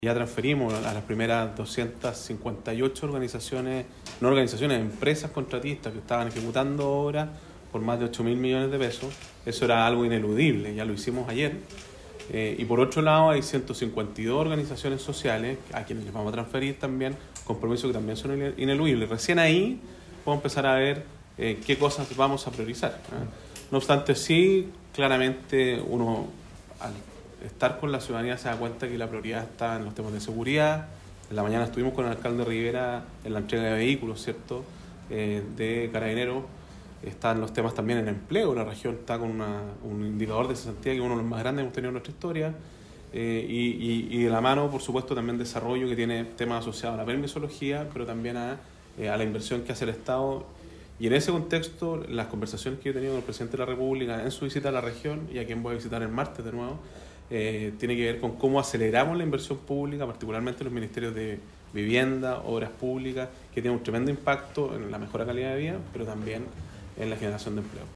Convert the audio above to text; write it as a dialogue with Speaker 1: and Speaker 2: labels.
Speaker 1: Ya transferimos a las primeras 258 organizaciones, no organizaciones, empresas contratistas que estaban ejecutando obras por más de 8.000 millones de pesos. Eso era algo ineludible, ya lo hicimos ayer. Y por otro lado hay 152 organizaciones sociales a quienes les vamos a transferir también compromisos que también son ineludibles. Recién ahí podemos empezar a ver qué cosas vamos a priorizar. No obstante, sí, claramente uno al estar con la ciudadanía se da cuenta que la prioridad está en los temas de seguridad. En la mañana estuvimos con el alcalde Rivera en la entrega de vehículos, ¿cierto?, de Carabineros. Están los temas también en empleo. La región está con un indicador de cesantía que es uno de los más grandes que hemos tenido en nuestra historia. Y de la mano, por supuesto, también desarrollo que tiene temas asociados a la permisología, pero también a la inversión que hace el Estado. Y en ese contexto, las conversaciones que yo he tenido con el presidente de la República en su visita a la región, y a quien voy a visitar el martes de nuevo, tiene que ver con cómo aceleramos la inversión pública, particularmente en los ministerios de vivienda, obras públicas, que tienen un tremendo impacto en la mejora de calidad de vida, pero también en la generación de empleo.